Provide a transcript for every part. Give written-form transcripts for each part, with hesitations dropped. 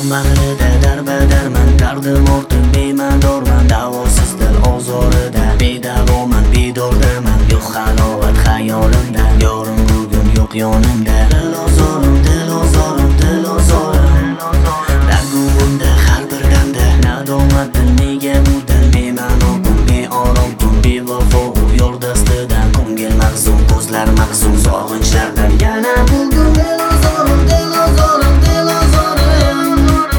bag'rida darbadarman, dardim ortib bemadorman, davosiz dil ozorida bedavoman, bedordaman, yo'q halovat xayolimda, yorim bugun yo'q yonimda. Dil ozorim, dil ozorim, dil ozorim, dargumunda har bir damda nadomat dil, nega bu dil bema'no kun, beorom tun, bevafo u yor dastidan, ko'ngil mahzun, ko'zlar mahzun sog'inchlardan. Yana bugun dil ozorim, dil ozorim, dil ozorim.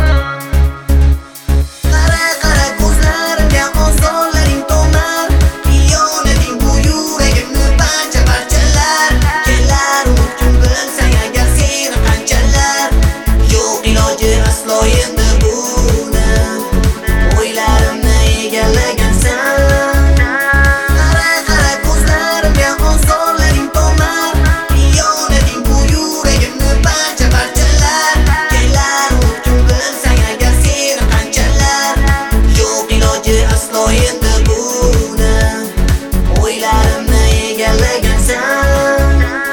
Qara qara ko'zlarimga ozorlaring tomar, qiyonating bu yuragimni parcha parchalar. Kelar umid bilsang agar seni qanchalar, yo'q iloji aslo endi buni, o'ylarimni egallagansan. Qara qara ko'zlarimga ozorlaring tomar, qiyonating bu yuragimni parcha parchalar. Kelar umid bilsang agar seni qanchalar, yo'q iloji aslo endi buni, o'ylarimni egallagansan.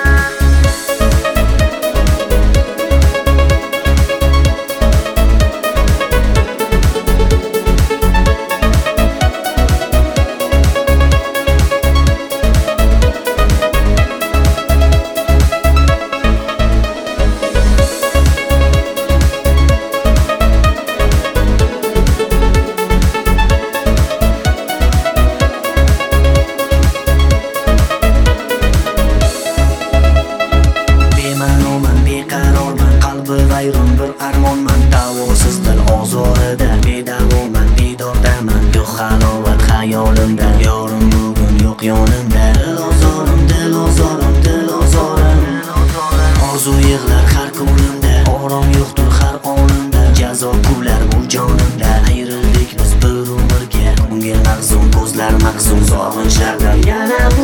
Bema'noman, beqarorman, qalbi vayron bir armonman, davosiz dil ozorida bedavoman, bedordaman, yo'q halovat xayolimda, yorim bugun yo'q yonimda. Dil ozorim, dil ozorim, dil ozorim, orzu yig'lar har kunimda, orom yo'qdir har onimda, jazo kular bu jonimda. Ayrildik biz bir umrga, ko'ngil mahzun, ko'zlar mahzun sog'inchlardan. Yana